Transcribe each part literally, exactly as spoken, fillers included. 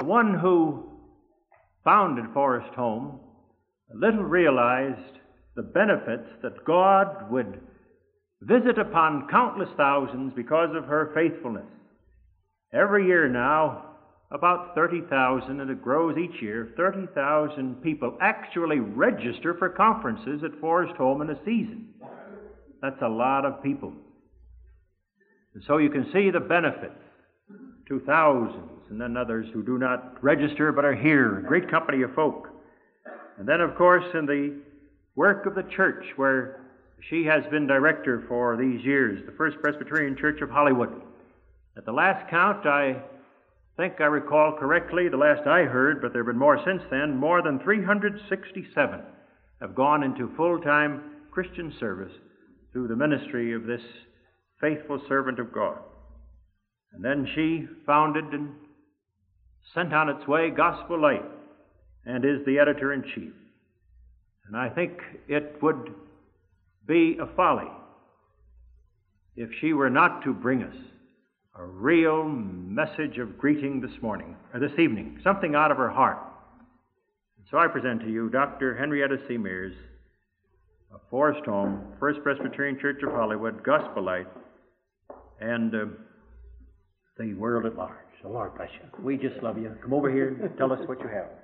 one who founded Forest Home little realized the benefits that God would visit upon countless thousands because of her faithfulness. Every year now, about thirty thousand, and it grows each year, thirty thousand people actually register for conferences at Forest Home in a season. That's a lot of people. And so you can see the benefits to thousands, and then others who do not register but are here, a great company of folk. And then, of course, in the work of the church, where she has been director for these years, the First Presbyterian Church of Hollywood. At the last count, I think I recall correctly, the last I heard, but there have been more since then, more than three hundred sixty-seven have gone into full-time Christian service through the ministry of this faithful servant of God. And then she founded and sent on its way Gospel Light, and is the editor-in-chief. And I think it would be a folly if she were not to bring us a real message of greeting this morning, or this evening, something out of her heart. And so I present to you Doctor Henrietta C. Mears of Forest Home, First Presbyterian Church of Hollywood, Gospel Light, and uh, the world at large. So Lord bless you. We just love you. Come over here and tell us what you have.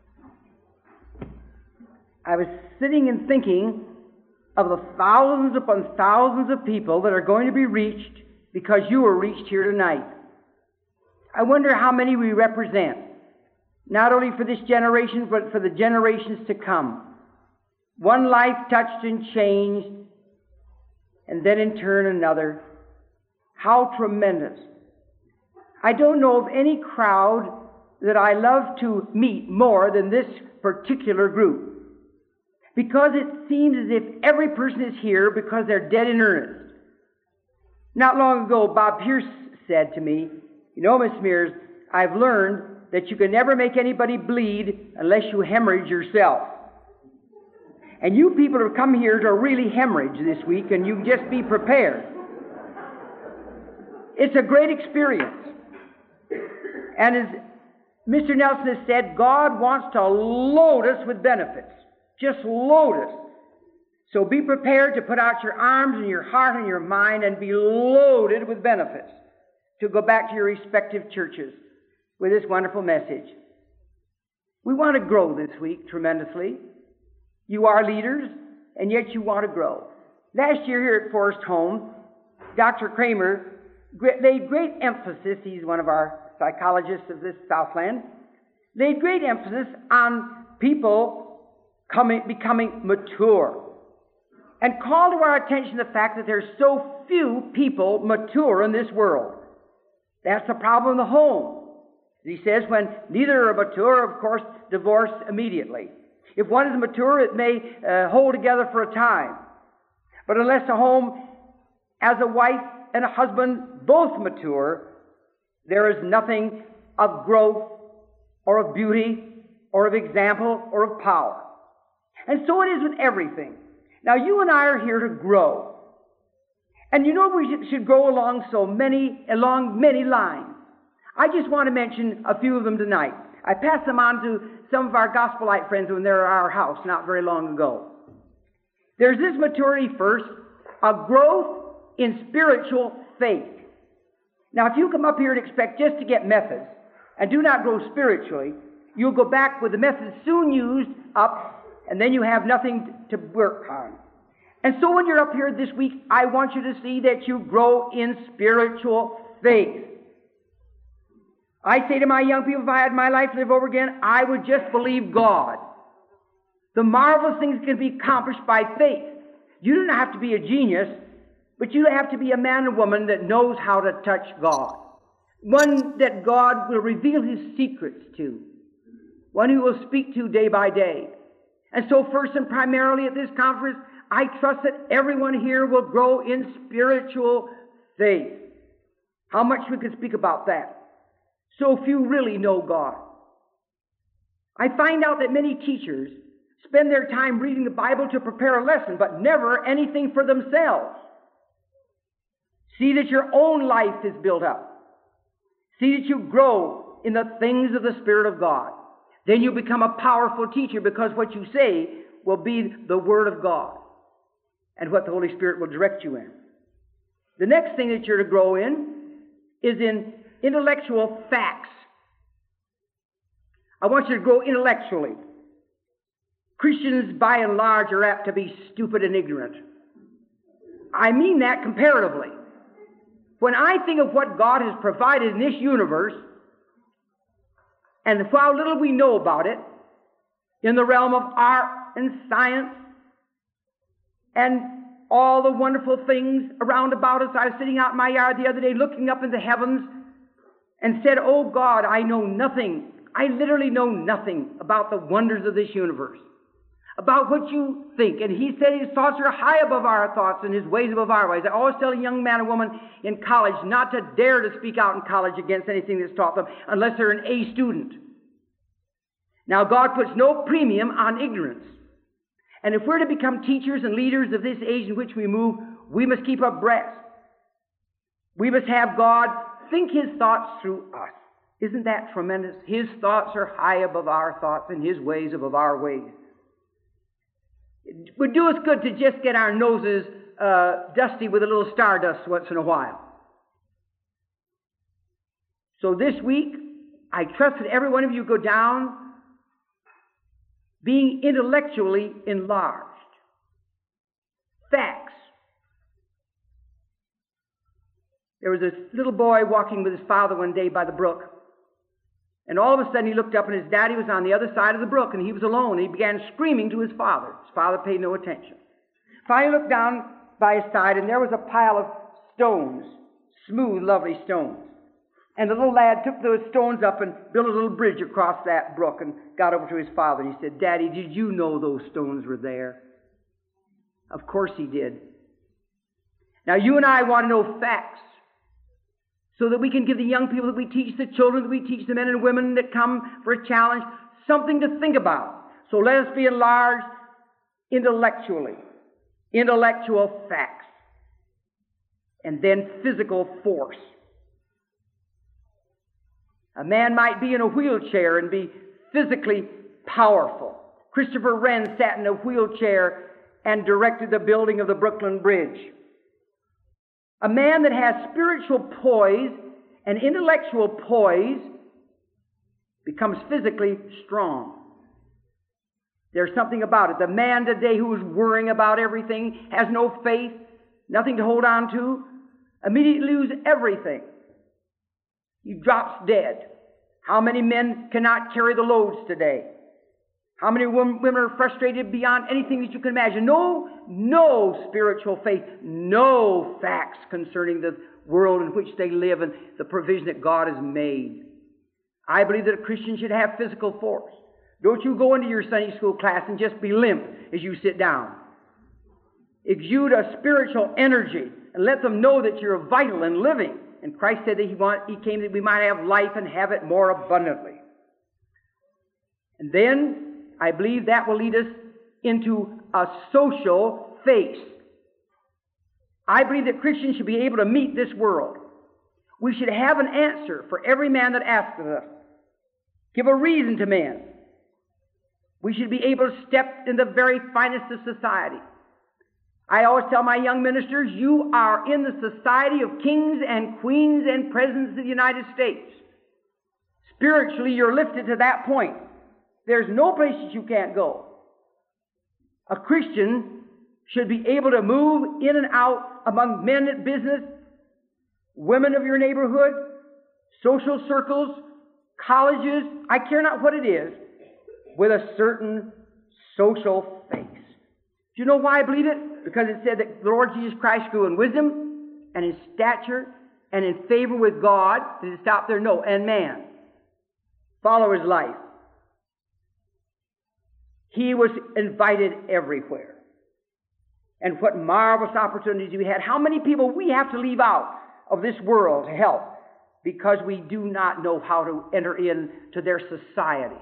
I was sitting and thinking of the thousands upon thousands of people that are going to be reached because you were reached here tonight. I wonder how many we represent, not only for this generation, but for the generations to come. One life touched and changed, and then in turn another. How tremendous. I don't know of any crowd that I love to meet more than this particular group, because it seems as if every person is here because they're dead in earnest. Not long ago, Bob Pierce said to me, you know, Miss Mears, I've learned that you can never make anybody bleed unless you hemorrhage yourself. And you people have come here to really hemorrhage this week, and you just be prepared. It's a great experience. And as Mister Nelson has said, God wants to load us with benefits. Just load us. So be prepared to put out your arms and your heart and your mind and be loaded with benefits to go back to your respective churches with this wonderful message. We want to grow this week tremendously. You are leaders, and yet you want to grow. Last year here at Forest Home, Doctor Kramer laid great emphasis, he's one of our psychologists of this Southland, laid great emphasis on people coming, becoming mature, and called to our attention the fact that there's so few people mature in this world. That's the problem in the home. He says when neither are mature, of course, divorce immediately. If one is mature, it may uh, hold together for a time. But unless a home, as a wife and a husband, both mature, there is nothing of growth or of beauty or of example or of power. And so it is with everything. Now, you and I are here to grow. And you know we should grow along so many, along many lines. I just want to mention a few of them tonight. I passed them on to some of our Gospel Light friends when they were at our house not very long ago. There's this maturity first, a growth in spiritual faith. Now, if you come up here and expect just to get methods and do not grow spiritually, you'll go back with the methods soon used up, and then you have nothing to work on. And so when you're up here this week, I want you to see that you grow in spiritual faith. I say to my young people, if I had my life to live over again, I would just believe God. The marvelous things can be accomplished by faith. You don't have to be a genius, but you have to be a man and woman that knows how to touch God. One that God will reveal His secrets to. One who will speak to day by day. And so first and primarily at this conference, I trust that everyone here will grow in spiritual faith. How much we could speak about that. So few really know God. I find out that many teachers spend their time reading the Bible to prepare a lesson, but never anything for themselves. See that your own life is built up. See that you grow in the things of the Spirit of God. Then you become a powerful teacher, because what you say will be the Word of God and what the Holy Spirit will direct you in. The next thing that you're to grow in is in intellectual facts. I want you to grow intellectually. Christians, by and large, are apt to be stupid and ignorant. I mean that comparatively. When I think of what God has provided in this universe, and how little we know about it, in the realm of art and science, and all the wonderful things around about us. I was sitting out in my yard the other day looking up into the heavens and said, "Oh God, I know nothing. I literally know nothing about the wonders of this universe, about what you think." And he said his thoughts are high above our thoughts and his ways above our ways. I always tell a young man or woman in college not to dare to speak out in college against anything that's taught them unless they're an A student. Now, God puts no premium on ignorance. And if we're to become teachers and leaders of this age in which we move, we must keep abreast. We must have God think His thoughts through us. Isn't that tremendous? His thoughts are high above our thoughts and His ways above our ways. It would do us good to just get our noses uh, dusty with a little stardust once in a while. So this week, I trust that every one of you go down being intellectually enlarged. Facts. There was this little boy walking with his father one day by the brook. And all of a sudden he looked up and his daddy was on the other side of the brook and he was alone. And he began screaming to his father. His father paid no attention. Finally looked down by his side and there was a pile of stones. Smooth, lovely stones. And the little lad took those stones up and built a little bridge across that brook and got over to his father. And he said, "Daddy, did you know those stones were there?" Of course he did. Now you and I want to know facts so that we can give the young people that we teach, the children that we teach, the men and women that come for a challenge, something to think about. So let us be enlarged intellectually. Intellectual facts. And then physical force. A man might be in a wheelchair and be physically powerful. Christopher Wren sat in a wheelchair and directed the building of the Brooklyn Bridge. A man that has spiritual poise and intellectual poise becomes physically strong. There's something about it. The man today who is worrying about everything, has no faith, nothing to hold on to, immediately loses everything. He drops dead. How many men cannot carry the loads today? How many women are frustrated beyond anything that you can imagine? No, no spiritual faith, no facts concerning the world in which they live and the provision that God has made. I believe that a Christian should have physical force. Don't you go into your Sunday school class and just be limp as you sit down. Exude a spiritual energy and let them know that you're vital and living. And Christ said that he, want, he came that we might have life and have it more abundantly. And then, I believe that will lead us into a social face. I believe that Christians should be able to meet this world. We should have an answer for every man that asks of us. Give a reason to men. We should be able to step in the very finest of society. I always tell my young ministers, you are in the society of kings and queens and presidents of the United States. Spiritually, you're lifted to that point. There's no place that you can't go. A Christian should be able to move in and out among men at business, women of your neighborhood, social circles, colleges, I care not what it is, with a certain social face. Do you know why I believe it? Because it said that the Lord Jesus Christ grew in wisdom and in stature and in favor with God. Did it stop there? No. And man. Follow his life. He was invited everywhere. And what marvelous opportunities we had. How many people we have to leave out of this world to help because we do not know how to enter into their society.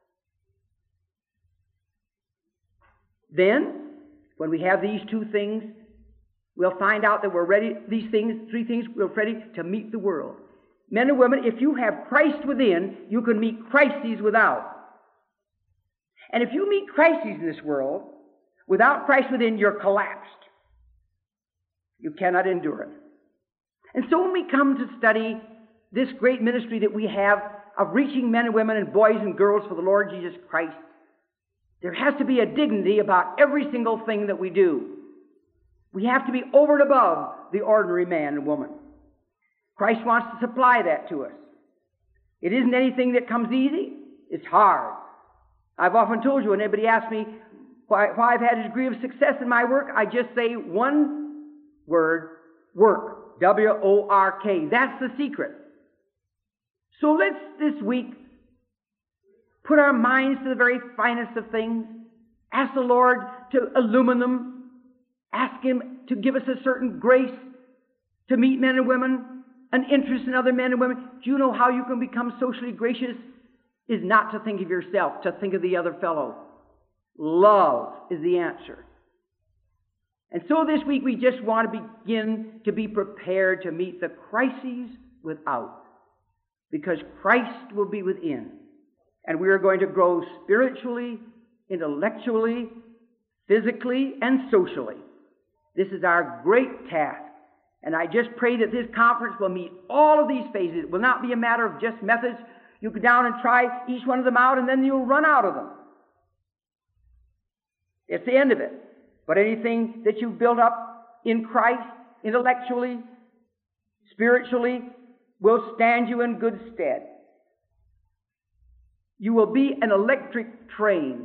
Then, when we have these two things, we'll find out that we're ready, these things, three things, we're ready to meet the world. Men and women, if you have Christ within, you can meet crises without. And if you meet crises in this world, without Christ within, you're collapsed. You cannot endure it. And so when we come to study this great ministry that we have of reaching men and women and boys and girls for the Lord Jesus Christ, there has to be a dignity about every single thing that we do. We have to be over and above the ordinary man and woman. Christ wants to supply that to us. It isn't anything that comes easy. It's hard. I've often told you, when anybody asks me why, why I've had a degree of success in my work, I just say one word, work. W O R K. That's the secret. So let's this week put our minds to the very finest of things. Ask the Lord to illumine them. Ask Him to give us a certain grace to meet men and women, an interest in other men and women. Do you know how you can become socially gracious? Is not to think of yourself, to think of the other fellow. Love is the answer. And so this week we just want to begin to be prepared to meet the crises without, because Christ will be within. And we are going to grow spiritually, intellectually, physically, and socially. This is our great task. And I just pray that this conference will meet all of these phases. It will not be a matter of just methods. You go down and try each one of them out, and then you'll run out of them. It's the end of it. But anything that you've built up in Christ, intellectually, spiritually, will stand you in good stead. You will be an electric train,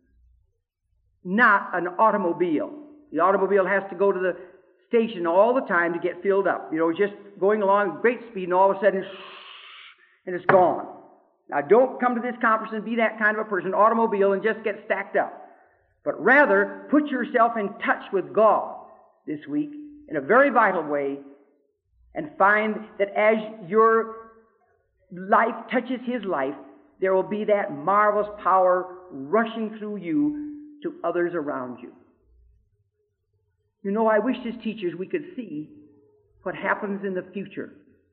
not an automobile. The automobile has to go to the station all the time to get filled up. You know, just going along at great speed, and all of a sudden, and it's gone. Now, don't come to this conference and be that kind of a person, automobile, and just get stacked up. But rather, put yourself in touch with God this week in a very vital way, and find that as your life touches His life, there will be that marvelous power rushing through you to others around you. You know, I wish as teachers we could see what happens in the future.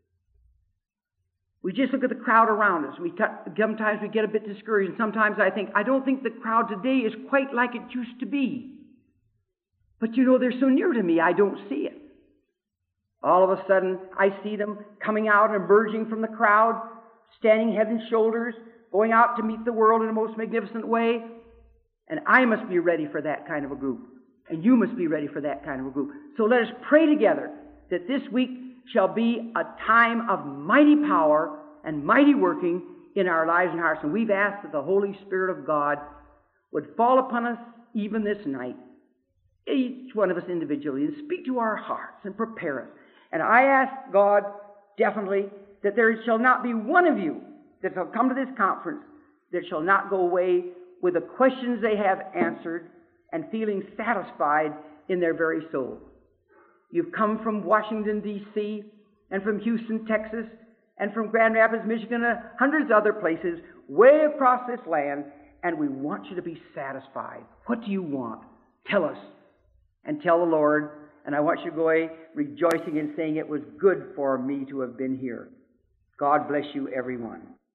We just look at the crowd around us. We t- sometimes we get a bit discouraged, and sometimes I think, I don't think the crowd today is quite like it used to be. But you know, they're so near to me, I don't see it. All of a sudden, I see them coming out and emerging from the crowd, standing head and shoulders, going out to meet the world in the most magnificent way. And I must be ready for that kind of a group. And you must be ready for that kind of a group. So let us pray together that this week shall be a time of mighty power and mighty working in our lives and hearts. And we've asked that the Holy Spirit of God would fall upon us even this night, each one of us individually, and speak to our hearts and prepare us. And I ask God definitely that there shall not be one of you that shall come to this conference that shall not go away with the questions they have answered and feeling satisfied in their very soul. You've come from Washington, D C, and from Houston, Texas, and from Grand Rapids, Michigan, and hundreds of other places, way across this land, and we want you to be satisfied. What do you want? Tell us, and tell the Lord, and I want you to go away rejoicing and saying, it was good for me to have been here. God bless you, everyone.